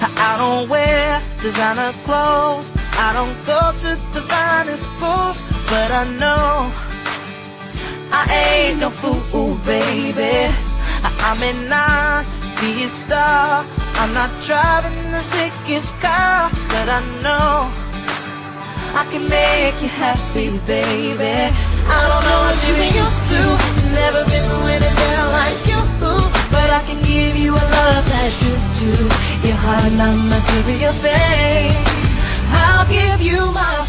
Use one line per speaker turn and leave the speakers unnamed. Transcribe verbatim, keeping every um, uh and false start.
I don't wear designer clothes, I don't go to the finest schools, but I know I ain't no fool, baby. I may not be a star, I'm not driving the sickest car, but I know I can make you happy, baby. I don't know what you used to, never been with a girl like you, but I can give you a love that you do. Your heart, not material things, I'll give you my